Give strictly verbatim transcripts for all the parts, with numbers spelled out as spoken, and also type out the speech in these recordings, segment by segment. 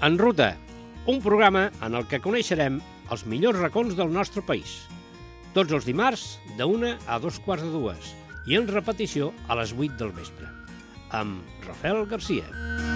En Ruta, un programa en el que coneixerem els millors racons del nostre país. Tots els dimarts, de una a dos quarts de dues, i en repetició a les vuit del vespre, amb Rafael Garcia.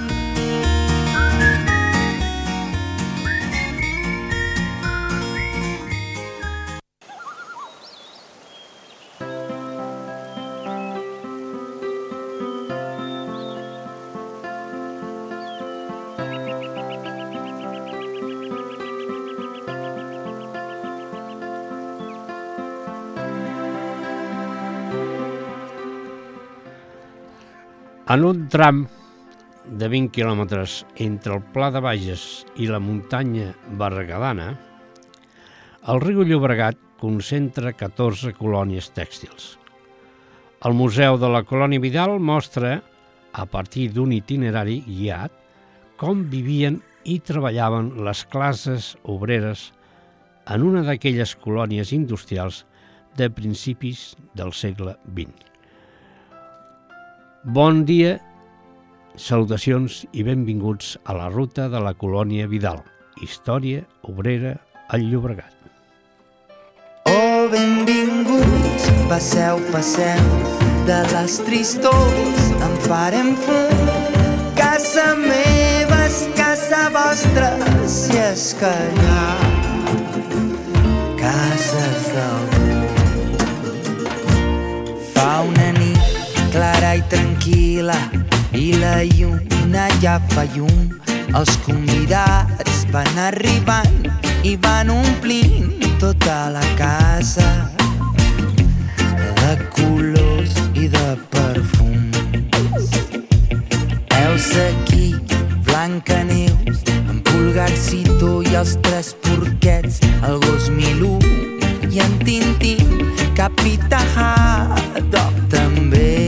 En un tram de vint quilòmetres entre el Pla de Bages i la muntanya berguedana, el riu Llobregat concentra catorze colònies tèxtils. El Museu de la Colònia Vidal mostra, a partir d'un itinerari guiat, com vivien i treballaven les classes obreres en una d'aquelles colònies industrials de principis del segle vint. Bon dia, salutacions i benvinguts a la ruta de la Colònia Vidal, història obrera al Llobregat. Oh, benvinguts, passeu, passeu, de les tristors en farem fum. Casa meva és casa vostra, si és que hi ha cases d'algú. Fa una nit clara i tranquil·la i la lluna ja fa llum. Els convidats van arribant i van omplint tota la casa de colors i de perfums. Heus aquí Blancaneus, en Pulgarcito i els tres porquets, el gos Milú i en Tintín, Capità Haddock també,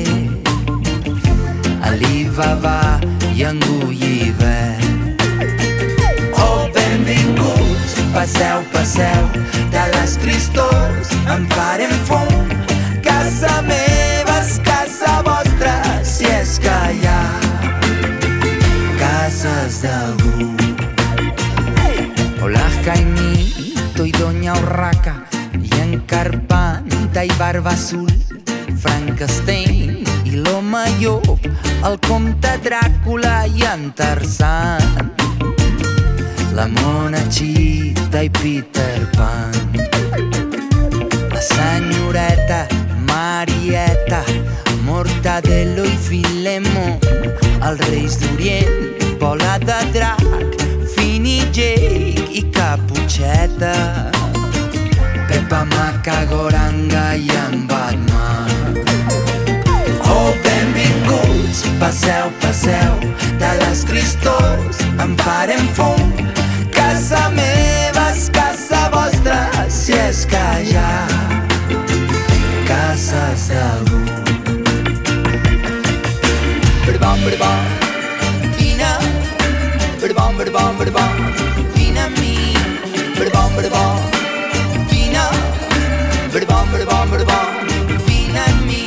Alibaba i en Gulliver. Oh, benvinguts, passeu, passeu, de les tristors en farem fum. Casa meva és casa vostra, si és que hi ha cases d'algú. Hola, Jaimito i Doña Urraca, i en Carpanta i Barba Azul, Frankenstein i l'home llop, el comte Dràcula i en Tarzan, la mona Chita i Peter Pan, la senyoreta Marieta, Mortadelo i Filemó, els reis d'Orient, Bola de Drac, Fini Jake i Caputxeta, Pepa Macagoranga i en Batman. Oh, benvinguts, passeu, passeu, de les tristors en farem fum. Casa meva és casa vostra, si és que hi ha cases d'algú. Berbom, berbom, vine, berbom, berbom, berbom, vine amb mi. Berbom, berbom, vine, berbom, berbom, berbom, vine amb mi.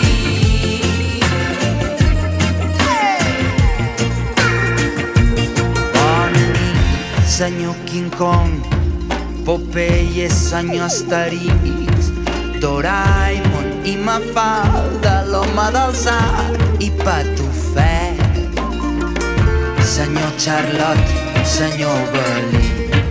Senyor King Kong, Popeye, senyor Asterix, Doraemon i Mafalda, l'home del Zar i Patufet, senyor Charlotte, senyor Belí,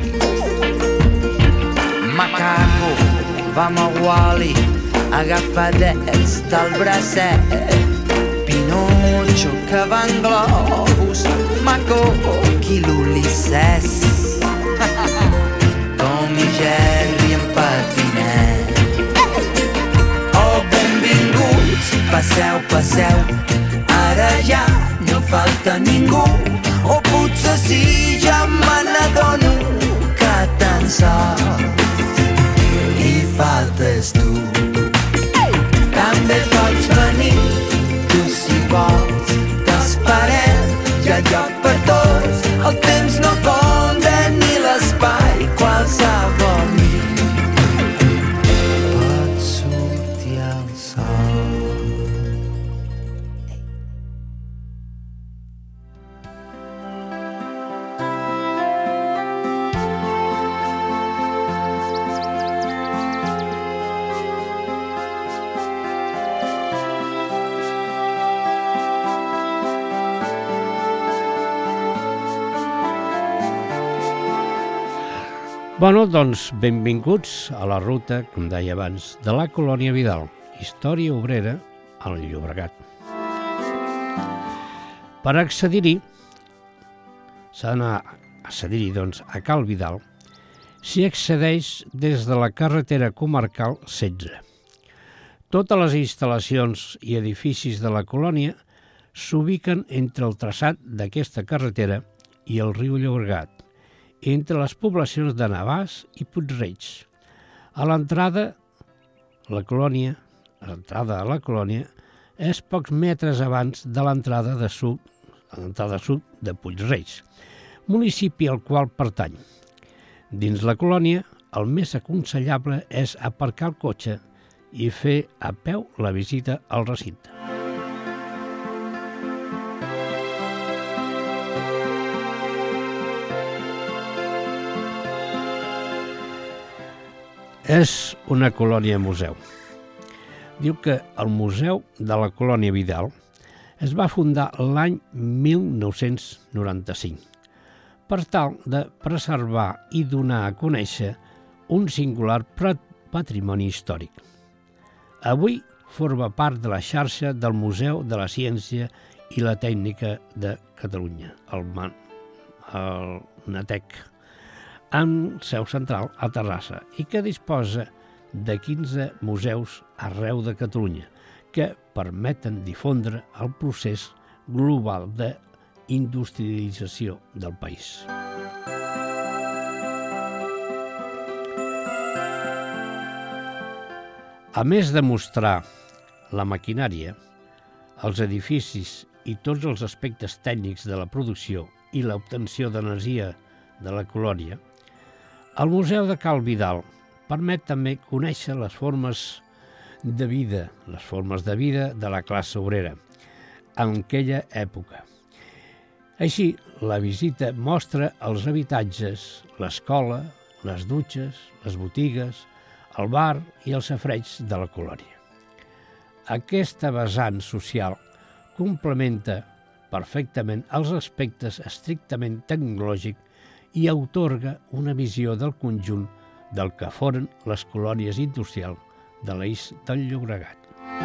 Macaco, vam a Wall-E, agafadets del bracet, Pinocho que va en globus, Macoc i l'Ulisses, Tom i Jerry en patinet. Oh, benvinguts, passeu, passeu, ara ja no falta ningú. O potser sí, ja me n'adono que tan sols hi faltes tu. També pots venir, tu si vols, t'esperem, hi ha lloc per tots. El temps no compta ni l'espai, qualsevol nit pot sortir el sol. Bueno, doncs benvinguts a la ruta, com deia abans, de la Colònia Vidal, història obrera al Llobregat. Per accedir-hi, s'ha d'anar a accedir-hi, doncs, a Cal Vidal, s'hi accedeix des de la carretera comarcal setze. Totes les instal·lacions i edificis de la colònia s'ubiquen entre el traçat d'aquesta carretera i el riu Llobregat, entre les poblacions de Navàs i Puig-reig. A l'entrada, la colònia, l'entrada a la colònia és pocs metres abans de l'entrada de sud, l'entrada sud de Puig-reig, municipi al qual pertany. Dins la colònia, el més aconsellable és aparcar el cotxe i fer a peu la visita al recinte. És una colònia museu. Diu que el Museu de la Colònia Vidal es va fundar l'any mil nou-cents noranta-cinc per tal de preservar i donar a conèixer un singular patrimoni històric. Avui forma part de la xarxa del Museu de la Ciència i la Tècnica de Catalunya, el MATEC, amb seu central a Terrassa i que disposa de quinze museus arreu de Catalunya que permeten difondre el procés global d'industrialització del país. A més de mostrar la maquinària, els edificis i tots els aspectes tècnics de la producció i l'obtenció d'energia de la colònia, el Museu de Cal Vidal permet també conèixer les formes de vida, les formes de vida de la classe obrera en aquella època. Així, la visita mostra els habitatges, l'escola, les dutxes, les botigues, el bar i els safareigs de la colònia. Aquesta vessant social complementa perfectament els aspectes estrictament tecnològics i atorga una visió del conjunt del que foren les colònies industrials de l'eix del Llobregat.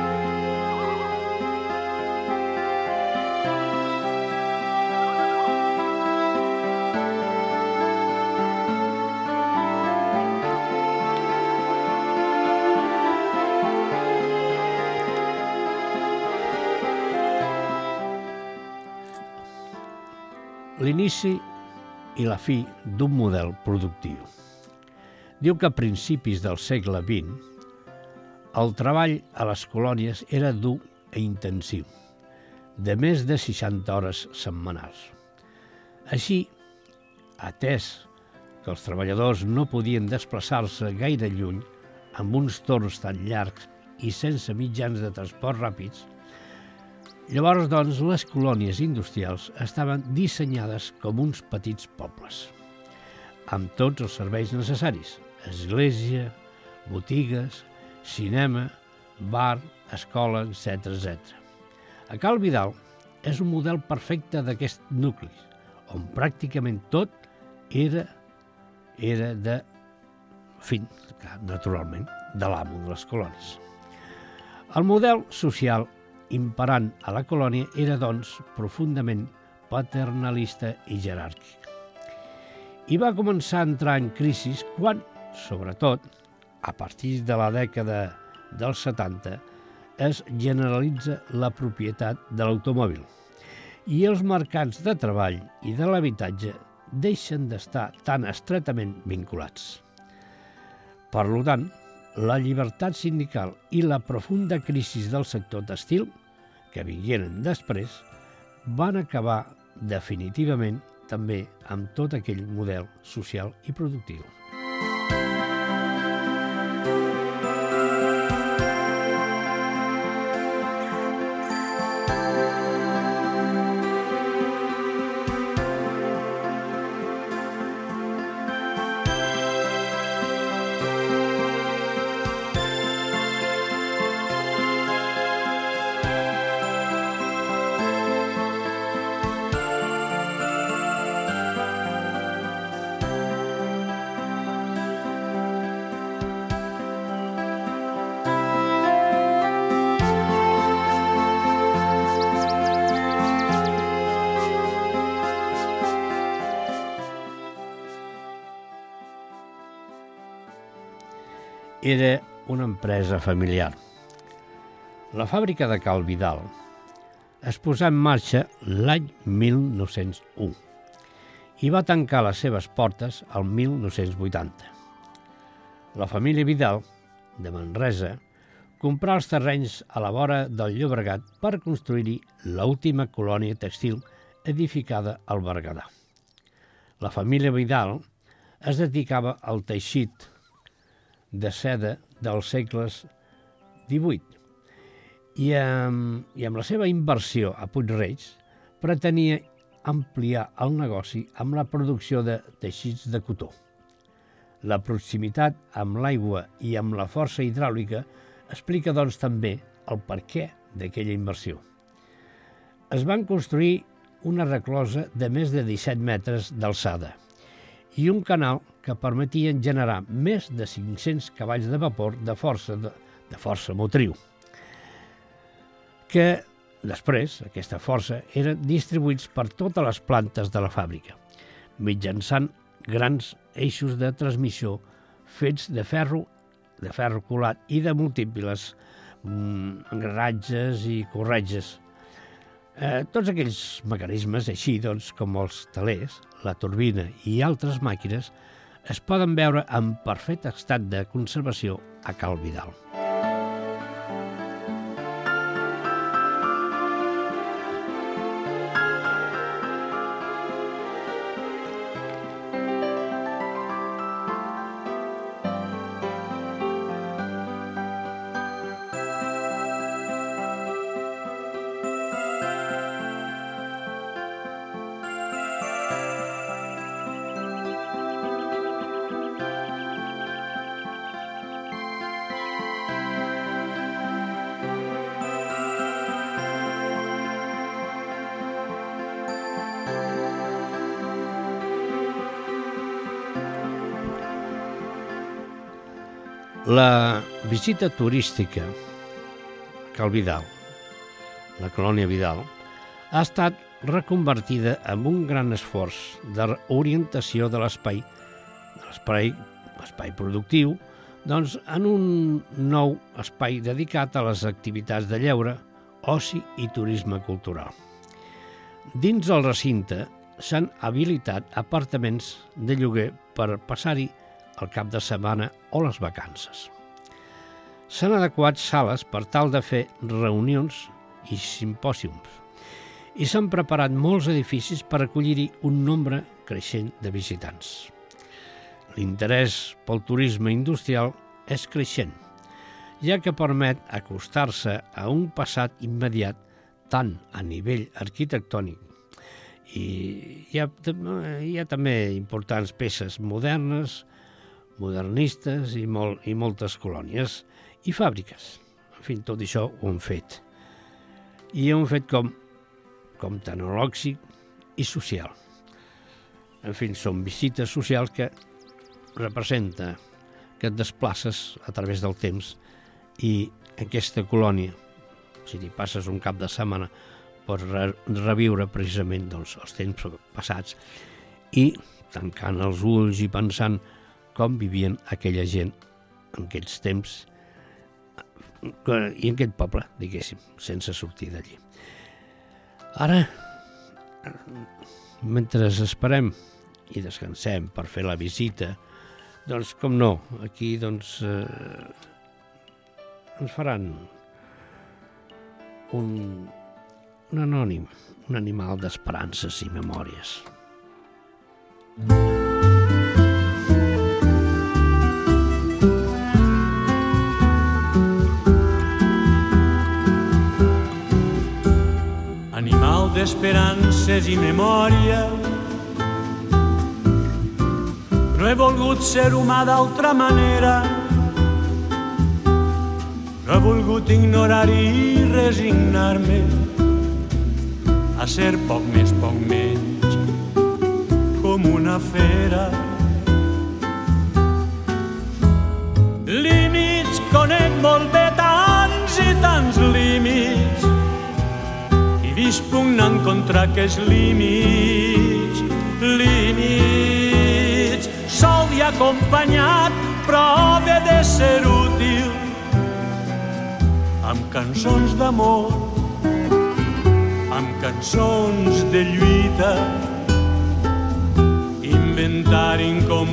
L'inici i la fi d'un model productiu. Diu que a principis del segle vint el treball a les colònies era dur i intensiu, de més de seixanta hores setmanals. Així, atès que els treballadors no podien desplaçar-se gaire lluny amb uns torns tan llargs i sense mitjans de transport ràpids, llavors, doncs, les colònies industrials estaven dissenyades com uns petits pobles, amb tots els serveis necessaris: església, botigues, cinema, bar, escola, etcètera etcètera. A Cal Vidal és un model perfecte d'aquest nucli, on pràcticament tot era, era de fin, naturalment, de l'amo de les colònies. El model social imperant a la colònia era, doncs, profundament paternalista i jeràrquic. I va començar a entrar en crisi quan, sobretot, a partir de la dècada dels setanta, es generalitza la propietat de l'automòbil i els mercats de treball i de l'habitatge deixen d'estar tan estretament vinculats. Per tant, la llibertat sindical i la profunda crisi del sector tèxtil, que vingueren després, van acabar definitivament també amb tot aquell model social i productiu. era una empresa familiar. La fàbrica de Cal Vidal es posà en marxa l'any mil nou-cents u i va tancar les seves portes al mil nou-cents vuitanta. La família Vidal, de Manresa, comprà els terrenys a la vora del Llobregat per construir-hi l'última colònia tèxtil edificada al Berguedà. La família Vidal es dedicava al teixit de seda dels segles divuit i amb, i amb la seva inversió a Puig-reig pretenia ampliar el negoci amb la producció de teixits de cotó. La proximitat amb l'aigua i amb la força hidràulica explica, doncs, també el perquè d'aquella inversió. Es van construir una reclosa de més de disset metres d'alçada i un canal que permetien generar més de cinc-cents cavalls de vapor de força, de, de força motriu, que després, aquesta força, eren distribuïts per totes les plantes de la fàbrica, mitjançant grans eixos de transmissió fets de ferro, de ferro colat i de múltiples mm, engranatges i corretges. Eh, tots aquells mecanismes, així doncs, com els telers, la turbina i altres màquines, es poden veure en perfecte estat de conservació a Cal Vidal. La visita turística a Cal Vidal, la colònia Vidal, ha estat reconvertida en un gran esforç d'orientació de l'espai, de l'espai, l'espai productiu, doncs en un nou espai dedicat a les activitats de lleure, oci i turisme cultural. Dins el recinte s'han habilitat apartaments de lloguer per passar-hi el cap de setmana o les vacances. S'han adequat sales per tal de fer reunions i simpòsiums i s'han preparat molts edificis per acollir-hi un nombre creixent de visitants. L'interès pel turisme industrial és creixent, ja que permet acostar-se a un passat immediat tant a nivell arquitectònic i hi ha, hi ha també importants peces modernes, modernistes i, molt, i moltes colònies i fàbriques. En fi, tot això ho han fet. I ho han fet com, com tecnològic i social. En fi, són visites socials que representa que et desplaces a través del temps i aquesta colònia, si t'hi passes un cap de setmana, pots re reviure precisament doncs, els temps passats i tancant els ulls i pensant com vivien aquella gent en aquests temps i en aquest poble, diguéssim, sense sortir d'allí. Ara, mentre esperem i descansem per fer la visita, doncs, com no, aquí doncs, eh, ens faran un, un anònim, un animal d'esperances i memòries. Animal d'esperances i memòria, no he volgut ser humà d'altra manera, no he volgut ignorar i resignar-me a ser poc més, poc menys, com una fera. Límits conec molt bé, tants i tants límits, vist pugnant contra aquests límits, límits, sol i acompanyat prove de ser útil amb cançons d'amor, amb cançons de lluita, inventari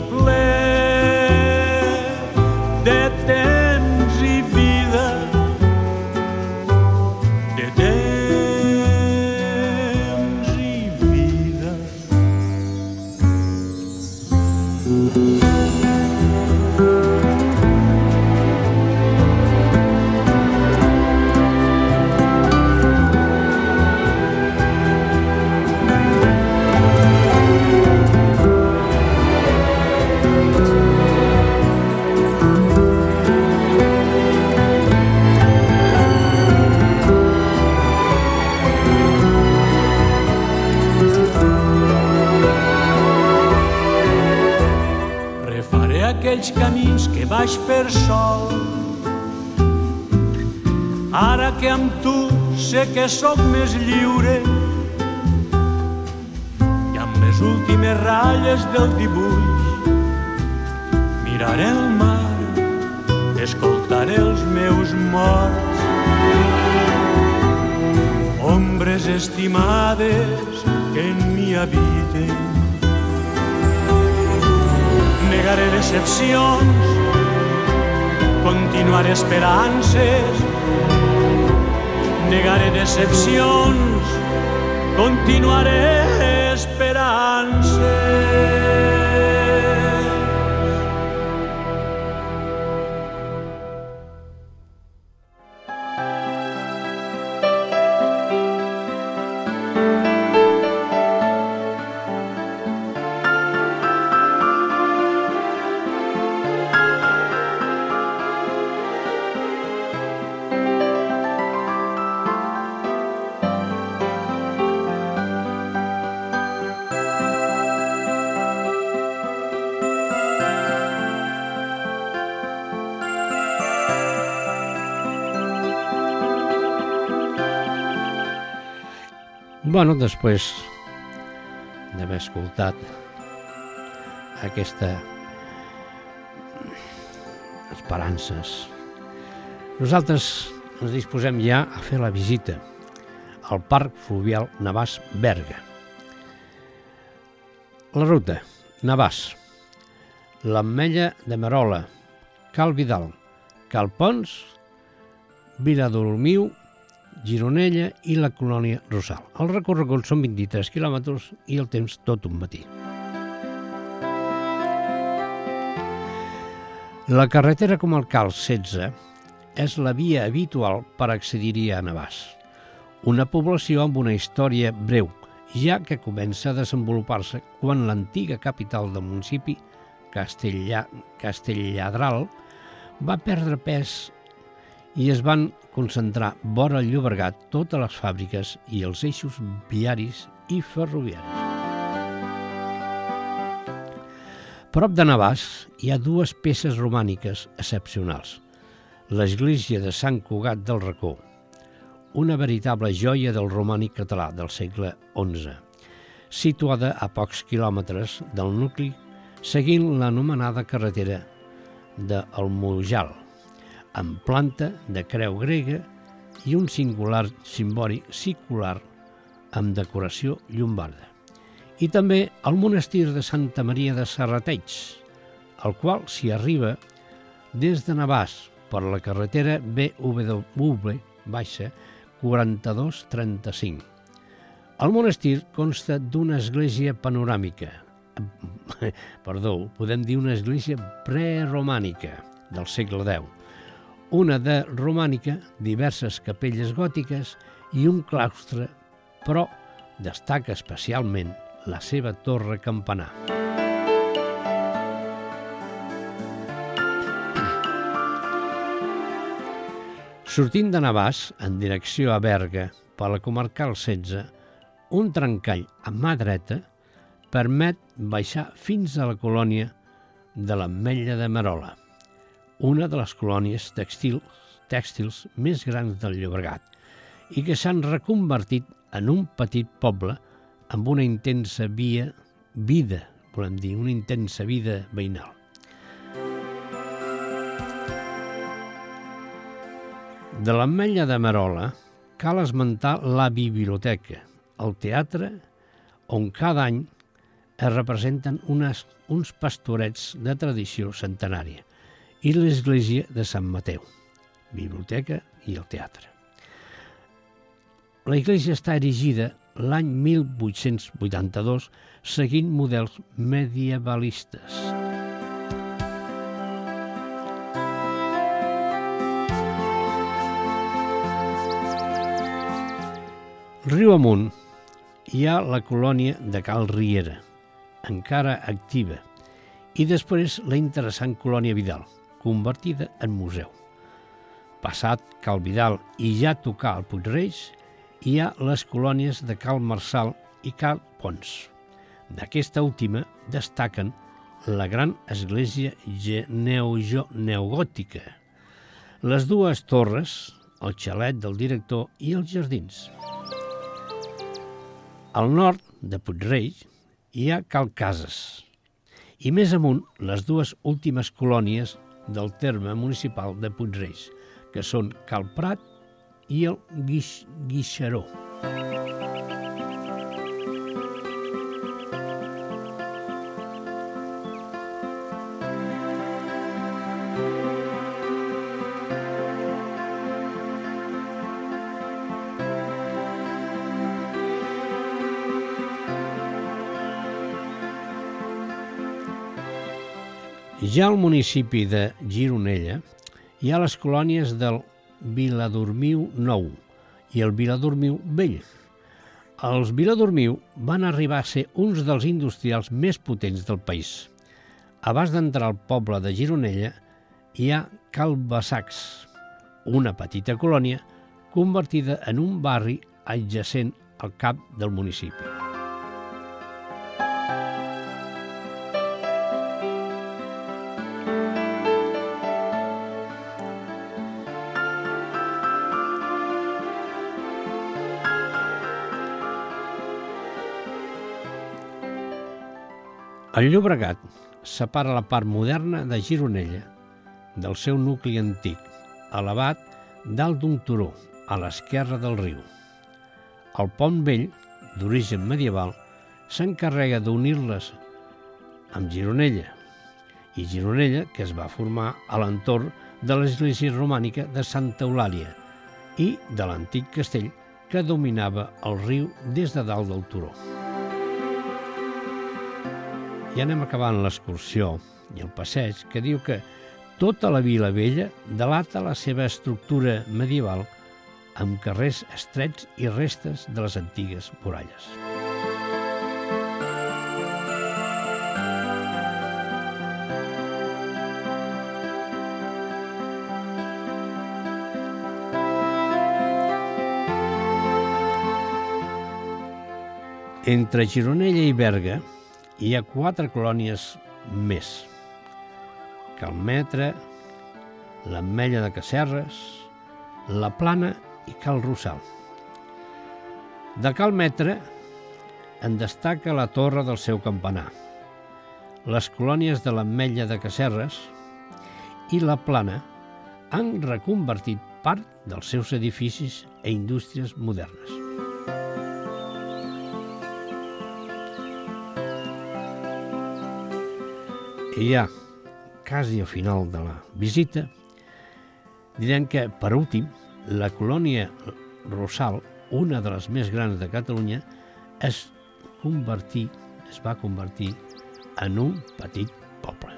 incomplet de temps i vida, de temps i vida. Aquells camins que vaig fer sol, ara que amb tu sé que sóc més lliure i amb les últimes ratlles del dibuix miraré el mar, escoltaré els meus morts, ombres estimades que en mi habiten. Negaré decepcions, continuaré esperances. Negaré decepcions, continuaré esperances. Bueno, després d'haver escoltat aquesta esperances, nosaltres ens disposem ja a fer la visita al Parc Fluvial Navàs-Berga. La ruta: Navàs, l'Ametlla de Merola, Cal Vidal, Cal Pons, Viladolomiu, Gironella i la colònia Rosal. El recorregut són vint-i-tres quilòmetres i el temps tot un matí. La carretera comarcal setze és la via habitual per accedir-hi a Navàs, una població amb una història breu, ja que comença a desenvolupar-se quan l'antiga capital del municipi, Castellà, Castelladral, va perdre pes i es van concentrar vora el Llobregat totes les fàbriques i els eixos viaris i ferroviaris. Prop de Navàs hi ha dues peces romàniques excepcionals. L'església de Sant Cugat del Racó, una veritable joia del romànic català del segle onze, situada a pocs quilòmetres del nucli, seguint l'anomenada carretera del Mujal, amb planta de creu grega i un singular cimbori circular amb decoració llombarda. I també el monestir de Santa Maria de Serrateix, al qual s'hi arriba des de Navàs per la carretera B W quaranta-dos trenta-cinc. El monestir consta d'una església panoràmica, perdó, podem dir una església preromànica del segle deu, una de romànica, diverses capelles gòtiques i un claustre, però destaca especialment la seva torre campanar. Sortint de Navàs en direcció a Berga per la comarcal setze, un trencall a mà dreta permet baixar fins a la colònia de l'Ametlla de Merola, una de les colònies tèxtils, tèxtils més grans del Llobregat i que s'han reconvertit en un petit poble amb una intensa via, vida, volem dir, una intensa vida veïnal. De l'Ametlla de Merola cal esmentar la biblioteca, el teatre, on cada any es representen unes, uns pastorets de tradició centenària, i l'església de Sant Mateu, biblioteca i el teatre. La església està erigida l'any mil vuit-cents vuitanta-dos seguint models medievalistes. Riu amunt hi ha la colònia de Cal Riera, encara activa, i després la interessant colònia Vidal, convertida en museu. Passat Cal Vidal i ja tocar el Puig-reig, hi ha les colònies de Cal Marçal i Cal Pons. D'aquesta última destaquen la gran església neogòtica, les dues torres, el xalet del director i els jardins. Al nord de Puig-reig hi ha Cal Cases i més amunt les dues últimes colònies del terme municipal de Puig-reig, que són Cal Prat i el Guix, Guixaró. Ja al municipi de Gironella hi ha les colònies del Viladormiu Nou i el Viladormiu Vell. Els Viladormiu van arribar a ser uns dels industrials més potents del país. Abans d'entrar al poble de Gironella hi ha Cal Bassacs, una petita colònia convertida en un barri adjacent al cap del municipi. El Llobregat separa la part moderna de Gironella del seu nucli antic, elevat dalt d'un turó, a l'esquerra del riu. El Pont Vell, d'origen medieval, s'encarrega d'unir-les amb Gironella, i Gironella, que es va formar a l'entorn de l'església romànica de Santa Eulàlia i de l'antic castell que dominava el riu des de dalt del turó. I anem acabant l'excursió i el passeig, que diu que tota la Vila Vella delata la seva estructura medieval amb carrers estrets i restes de les antigues muralles. Entre Gironella i Berga hi ha quatre colònies més: Cal Metre, l'Ametlla de Casserres, la Plana i Cal Rossal. De Cal Metre en destaca la torre del seu campanar, les colònies de l'Ametlla de Casserres i la Plana han reconvertit part dels seus edificis a indústries modernes. I ja, quasi al final de la visita, direm que, per últim, la colònia Rossal, una de les més grans de Catalunya, es, convertí, es va convertir en un petit poble.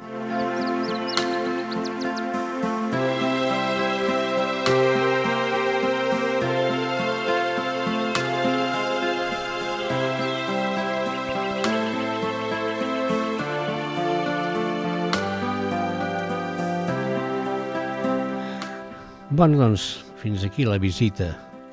Bueno, doncs, fins aquí la visita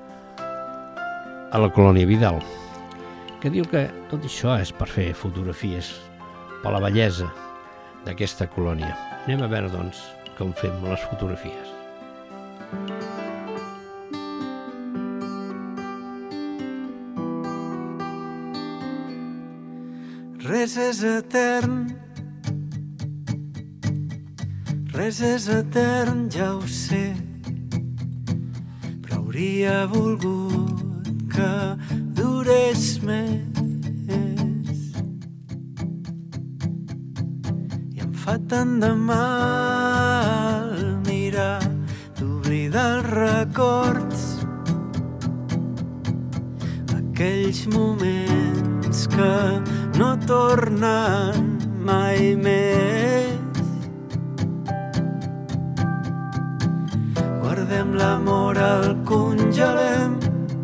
a la colònia Vidal, que diu que tot això és per fer fotografies, per la bellesa d'aquesta colònia. Anem a veure, doncs, com fem les fotografies. Res és etern, res és etern, ja ho sé. hauria volgut que durés més. I em fa tant de mal mirar d'oblidar els records, aquells moments que no tornen mai més. Guardem l'amor, el congelem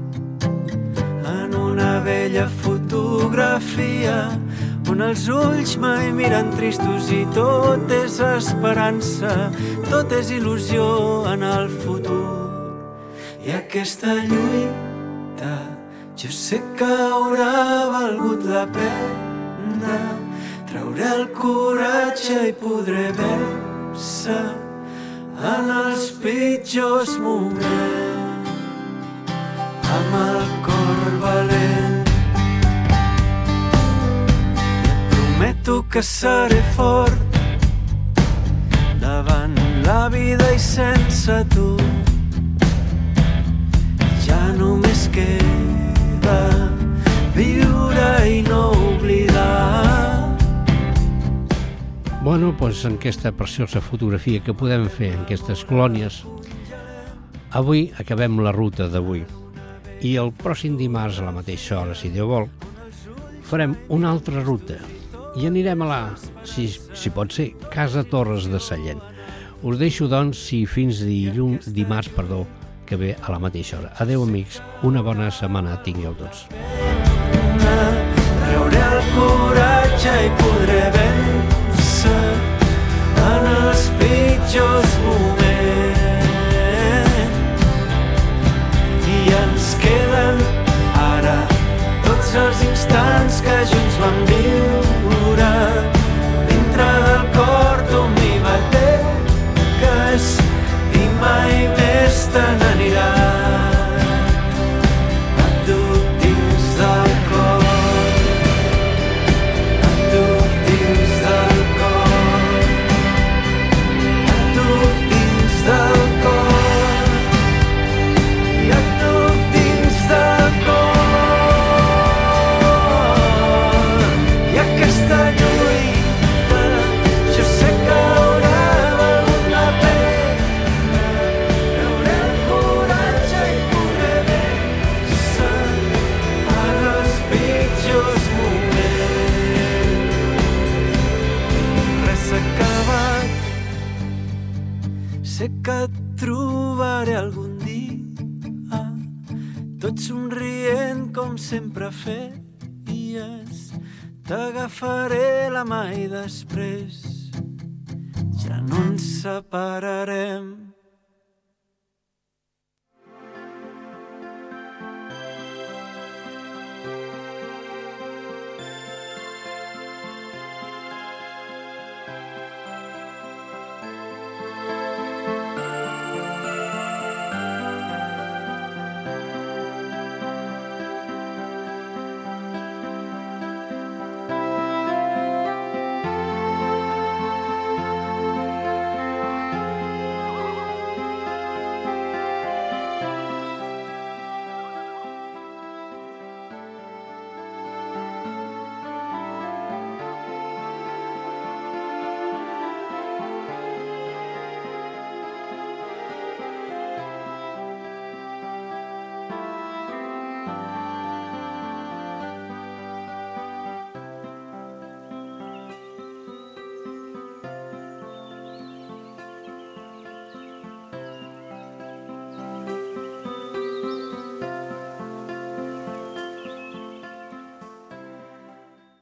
en una vella fotografia on els ulls mai miren tristos i tot és esperança, tot és il·lusió en el futur. I aquesta lluita jo sé que haurà valgut la pena, trauré el coratge i podré vèncer en els pitjors moments, amb el cor valent. I et prometo que seré fort davant la vida i sense tu. Ja només queda viure i no oblidar. Bueno, doncs en aquesta preciosa fotografia que podem fer en aquestes colònies, avui acabem la ruta d'avui. I el pròxim dimarts a la mateixa hora, si Déu vol, farem una altra ruta i anirem a la, si, si pot ser, Casa Torres de Sallent. Us deixo, doncs, si fins dilluns, dimarts, perdó, que ve a la mateixa hora. Adéu, amics, una bona setmana tingueu tots. Trauré el coratge i podré vèncer en els pitjors moments. I ens queden ara tots els instants que junts vam viure dintre del cor tu m'hi bategues i mai més te n'aniràs. Et duc dins del cor, et duc dins del cor, et duc dins del cor, i et duc dins del cor. I aquesta lluita jo sé que haurà valgut la pena, trauré el coratge i podré vèncer en els pitjors moments. Res s'ha acabat, sé que et trobaré algun dia, tot somrient com sempre feies. T'agafaré la mà i després ja no ens separarem.